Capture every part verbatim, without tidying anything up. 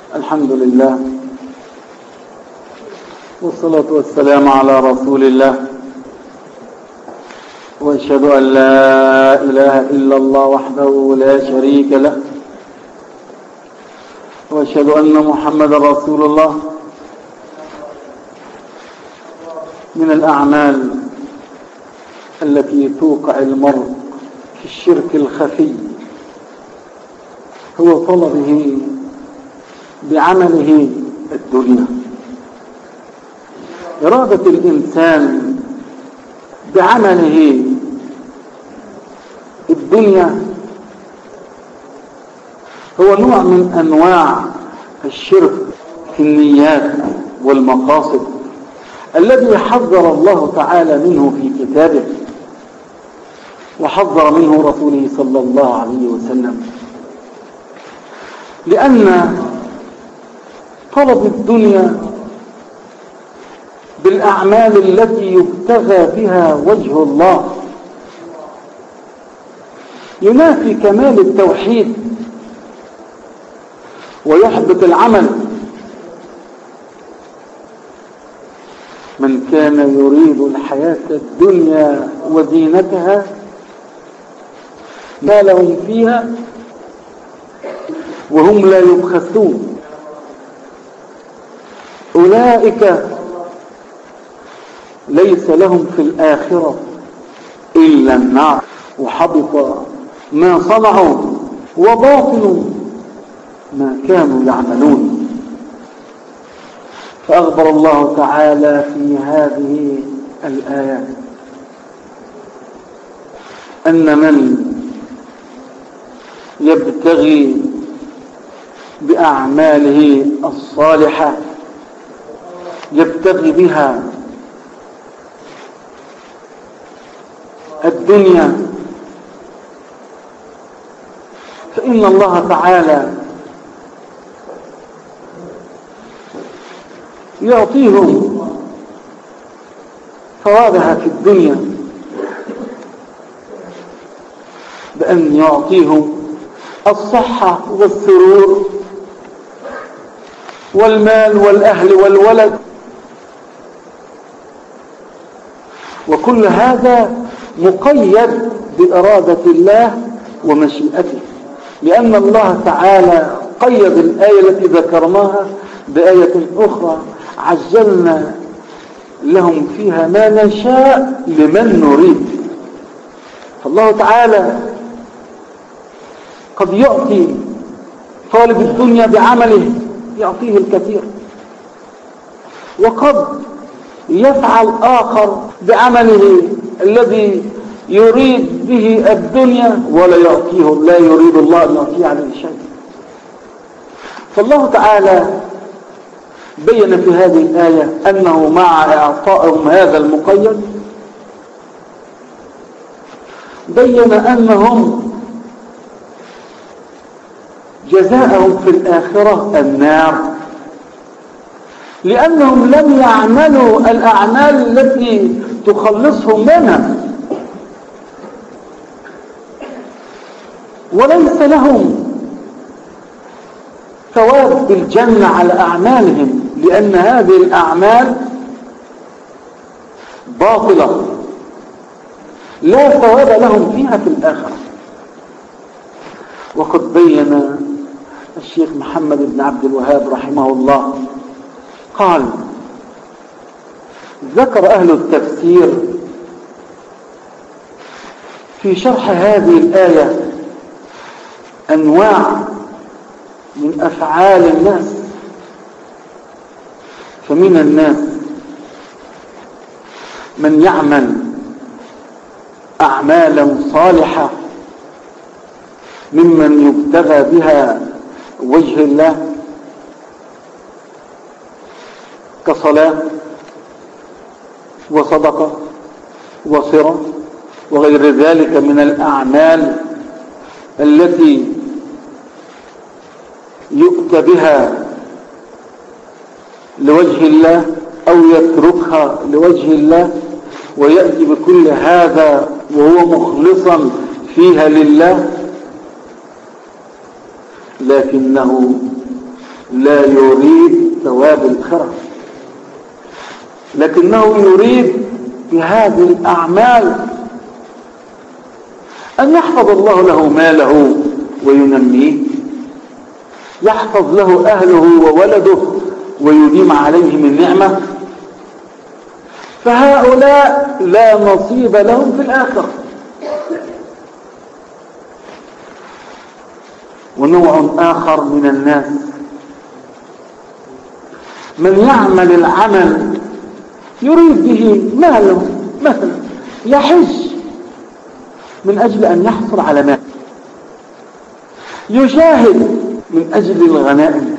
الحمد لله والصلاة والسلام على رسول الله، وأشهد أن لا إله إلا الله وحده لا شريك له، وأشهد أن محمد رسول الله. من الأعمال التي توقع المرء في الشرك الخفي هو طلبه بعمله الدنيا، إرادة الإنسان بعمله الدنيا هو نوع من أنواع الشرك في النيات والمقاصد الذي حذر الله تعالى منه في كتابه وحذر منه رسوله صلى الله عليه وسلم، لأن طلب الدنيا بالأعمال التي يبتغى بها وجه الله ينافي كمال التوحيد ويحبط العمل. من كان يريد الحياة الدنيا وزينتها ما لهم فيها وهم لا يبخسون، أولئك ليس لهم في الآخرة إلا النار وحبط ما صنعوا وباطل ما كانوا يعملون. فأخبر الله تعالى في هذه الآيات أن من يبتغي بأعماله الصالحة يبتغي بها الدنيا فإن الله تعالى يعطيهم ثوابها في الدنيا بأن يعطيهم الصحة والسرور والمال والأهل والولد، وكل هذا مقيد بإرادة الله ومشيئته، لأن الله تعالى قيد الآية التي ذكرناها بآية أخرى عجلنا لهم فيها ما نشاء لمن نريد. فالله تعالى قد يعطي طالب الدنيا بعمله يعطيه الكثير، وقد يفعل آخر بعمله الذي يريد به الدنيا ولا يعطيه، لا يريد الله أن يعطيه عليه شيء. فالله تعالى بين في هذه الآية أنه مع إعطائهم هذا المقيد بين أنهم جزاءهم في الآخرة النار، لأنهم لم يعملوا الأعمال التي تخلصهم منها، وليس لهم ثواب بالجنة على أعمالهم، لأن هذه الأعمال باطلة لا ثواب لهم فيها في الآخرة. وقد بين الشيخ محمد بن عبد الوهاب رحمه الله قال: ذكر أهل التفسير في شرح هذه الآية أنواع من أفعال الناس، فمن الناس من يعمل أعمالا صالحة ممن يبتغى بها وجه الله كصلاة وصدقة وصرة وغير ذلك من الأعمال التي يؤتى بها لوجه الله أو يتركها لوجه الله ويأتي بكل هذا وهو مخلصا فيها لله، لكنه لا لا يريد ثواب الآخرة، لكنه يريد بهذه الأعمال أن يحفظ الله له ماله وينميه، يحفظ له أهله وولده ويديم عليهم النعمة. فهؤلاء لا نصيب لهم في الآخرة. ونوع آخر من الناس من يعمل العمل يريد به ماله، مثلا يحج من أجل أن يحصل على مال، يجاهد من أجل الغنائم،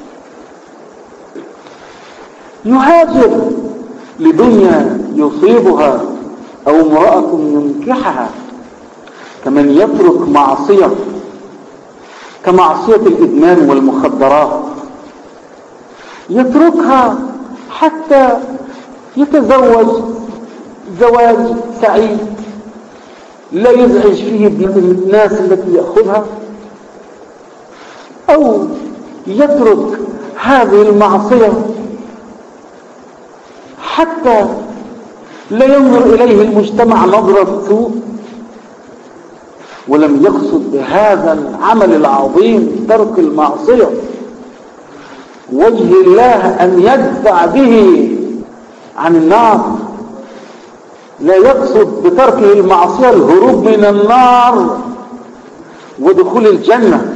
يهاجر لدنيا يصيبها أو امرأة ينكحها، كمن يترك معصية كمعصية الإدمان والمخدرات، يتركها حتى يتزوج زواج سعيد لا يزعج فيه بالناس التي يأخذها، أو يترك هذه المعصية حتى لا ينظر إليه المجتمع نظرة سوء، ولم يقصد بهذا العمل العظيم ترك المعصية وجه الله أن يدفع به عن النار، لا يقصد بتركه المعصية الهروب من النار ودخول الجنة.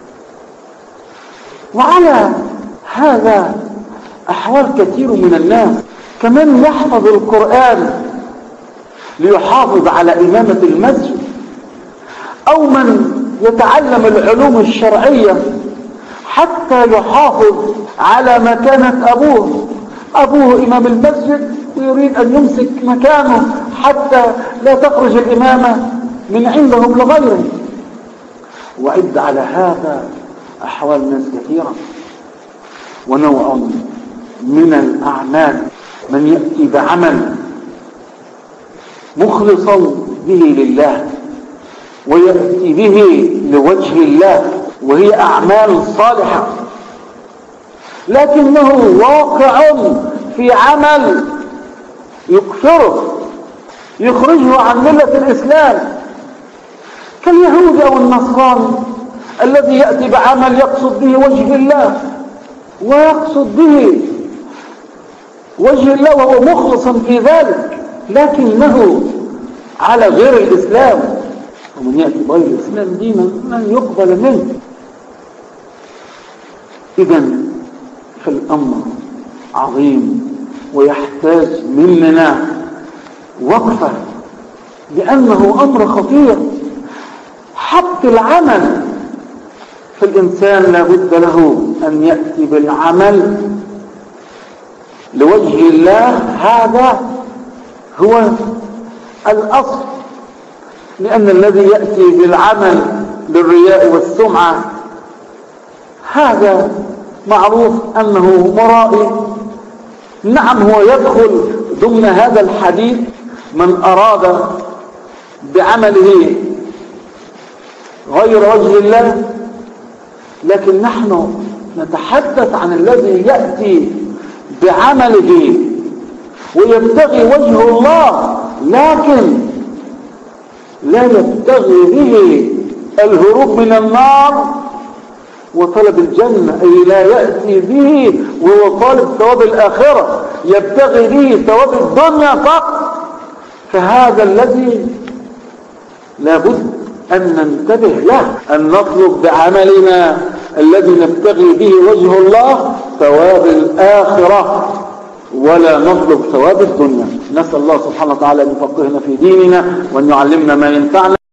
وعلى هذا أحوال كثير من الناس، كمان يحفظ القرآن ليحافظ على إمامة المسجد، أو من يتعلم العلوم الشرعية حتى يحافظ على مكانة أبوه أبوه إمام المسجد ويريد أن يمسك مكانه حتى لا تخرج الإمامة من عندهم لغيره. وعد على هذا أحوال ناس كثيرة. ونوع من الأعمال من يأتي بعمل مخلصا به لله ويأتي به لوجه الله، وهي أعمال صالحة، لكنه واقع في عمل يكفره يخرجه عن ملة الإسلام، كاليهود أو النصراني الذي يأتي بعمل يقصد به وجه الله ويقصد به وجه الله وهو مخلصا في ذلك، لكنه على غير الإسلام. ومن يأتي بغير الإسلام دينا لن يقبل منه. إذن فالأمر عظيم ويحتاج مننا وقفة، لأنه أمر خطير. حط العمل، فالإنسان لابد له أن يأتي بالعمل لوجه الله، هذا هو الأصل. لأن الذي يأتي بالعمل للرياء والسمعة هذا معروف أنه مرائي. نعم هو يدخل ضمن هذا الحديث من أراد بعمله غير وجه الله، لكن نحن نتحدث عن الذي يأتي بعمله ويبتغي وجه الله، لكن لا يبتغي به الهروب من النار وطلب الجنة، أي لا يأتي به وهو طالب ثواب الآخرة، يبتغي به ثواب الدنيا فقط. فهذا الذي لابد أن ننتبه له، أن نطلب بعملنا الذي نبتغي به وجه الله ثواب الآخرة ولا نطلب ثواب الدنيا. نسأل الله سبحانه وتعالى أن يفقهنا في ديننا وأن يعلمنا ما ينفعنا.